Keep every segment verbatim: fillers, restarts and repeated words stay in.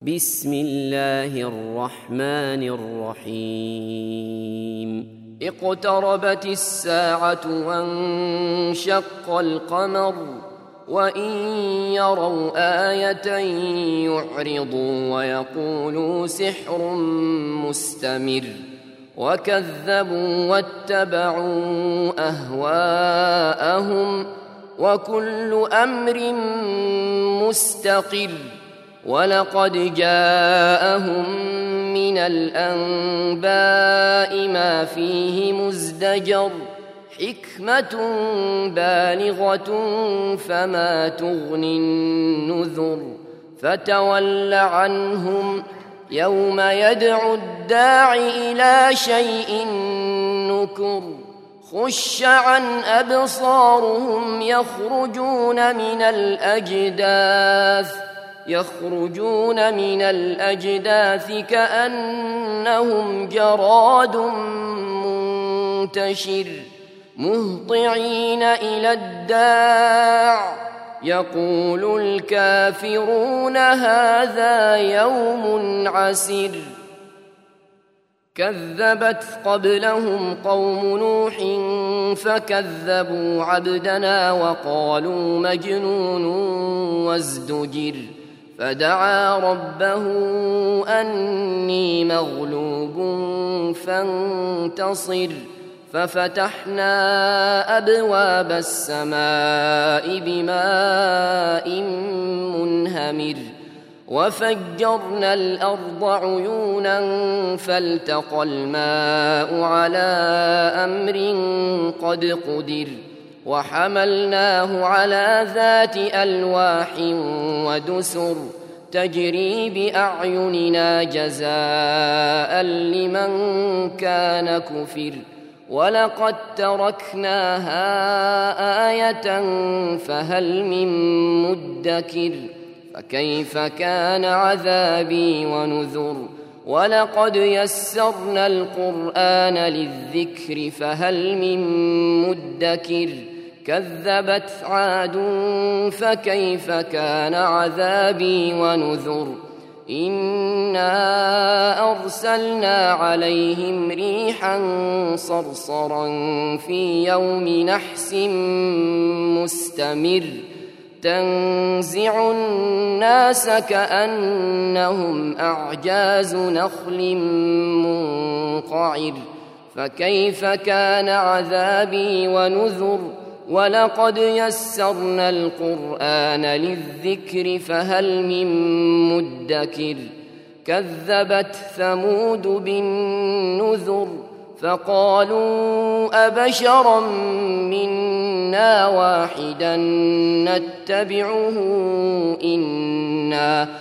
بسم الله الرحمن الرحيم اقتربت الساعة وانشق القمر وإن يروا آية يعرضوا ويقولوا سحر مستمر وكذبوا واتبعوا أهواءهم وكل أمر مستقر ولقد جاءهم من الأنباء ما فيه مزدجر حكمة بالغة فما تغني النذر فتول عنهم يوم يدعو الداع إلى شيء نكر خش عن أبصارهم يخرجون من الأجداث يخرجون من الأجداث كأنهم جراد منتشر مهطعين إلى الداع يقول الكافرون هذا يوم عسر كذبت قبلهم قوم نوح فكذبوا عبدنا وقالوا مجنون وازدجر فدعا ربه أني مغلوب فانتصر ففتحنا أبواب السماء بماء منهمر وفجرنا الأرض عيونا فالتقى الماء على أمر قد قدر وحملناه على ذات ألواح ودسر تجري بأعيننا جزاء لمن كان كفر ولقد تركناها آية فهل من مدكر فكيف كان عذابي ونذر ولقد يسرنا القرآن للذكر فهل من مدكر كذبت عاد فكيف كان عذابي ونذر إنا أرسلنا عليهم ريحا صرصرا في يوم نحس مستمر تنزع الناس كأنهم أعجاز نخل منقعر فكيف كان عذابي ونذر ولقد يسرنا القرآن للذكر فهل من مدكر كذبت ثمود بالنذر فقالوا أبشرا منا واحدا نتبعه إنا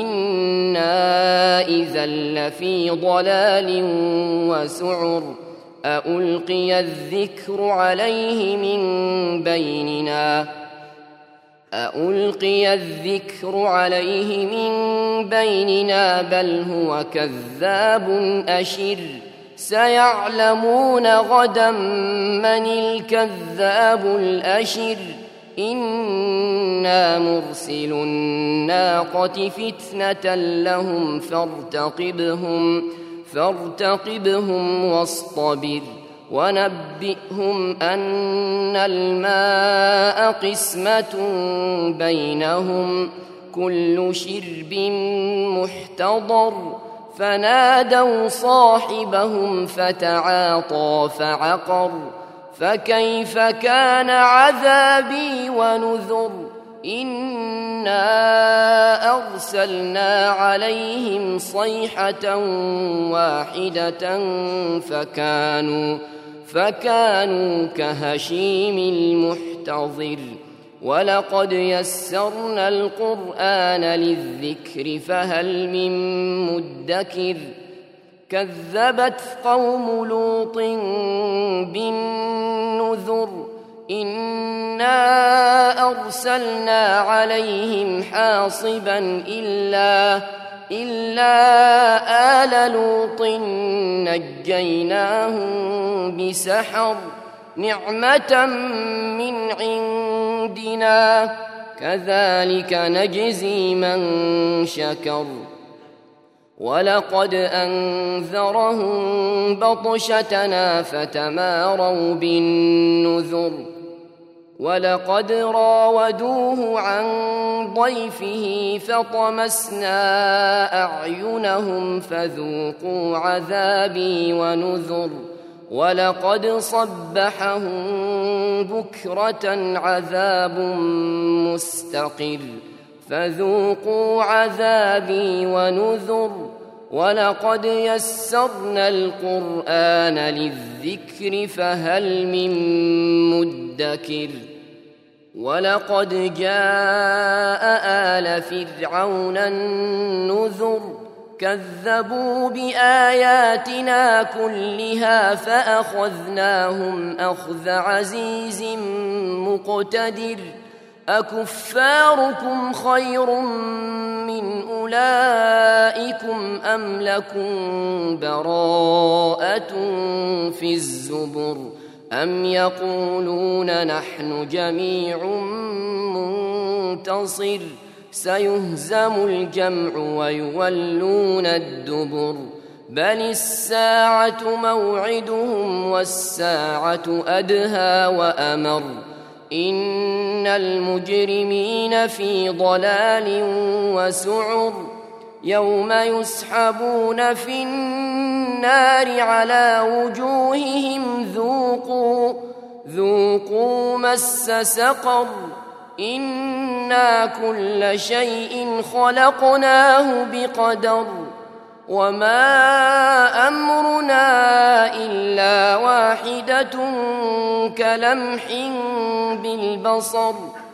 إنا إذا لفي ضلال وسعر أألقي الذكر عليه من بيننا أألقي الذكر عليه من بيننا بل هو كذاب أشر سيعلمون غدا من الكذاب الأشر إنا مرسل الناقة فتنة لهم فارتقبهم فارتقبهم واصطبر ونبئهم أن الماء قسمة بينهم كل شرب محتضر فنادوا صاحبهم فتعاطى فعقر فكيف كان عذابي ونذر إنا أرسلنا عليهم صيحة واحدة فكانوا فكانوا كهشيم المحتضر ولقد يسرنا القرآن للذكر فهل من مدكر كذبت قوم لوط بالنذر إنا أرسلنا عليهم حاصبا إلا إلا آل لوط نجيناهم بسحر نعمة من عندنا كذلك نجزي من شكر ولقد أنذرهم بطشتنا فتماروا بالنذر ولقد راودوه عن ضيفه فطمسنا أعينهم فذوقوا عذابي ونذر ولقد صبحهم بكرة عذاب مستقر فذوقوا عذابي ونذر ولقد يسرنا القرآن للذكر فهل من مدكر ولقد جاء آل فرعون النذر كذبوا بآياتنا كلها فأخذناهم أخذ عزيز مقتدر أكفاركم خير من أولئكم أم لكم براءة في الزبر أم يقولون نحن جميع منتصر سيهزم الجمع ويولون الدبر بل الساعة موعدهم والساعة أدهى وأمر إن المجرمين في ضلال وسعر يوم يسحبون في النار على وجوههم ذوقوا ذوقوا مس سقر إنا كل شيء خلقناه بقدر وما أمرنا إلا واحدة كلمح بالبصر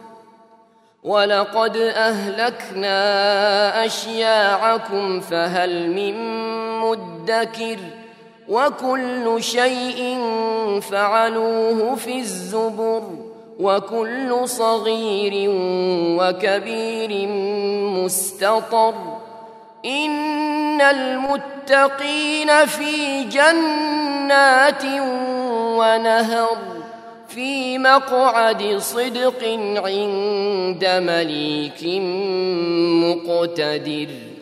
ولقد أهلكنا أشياعكم فهل من مدكر وكل شيء فعلوه في الزبر وكل صغير وكبير مستطر إن المتقين في جنات ونهر في مقعد صدق عند مليك مقتدر.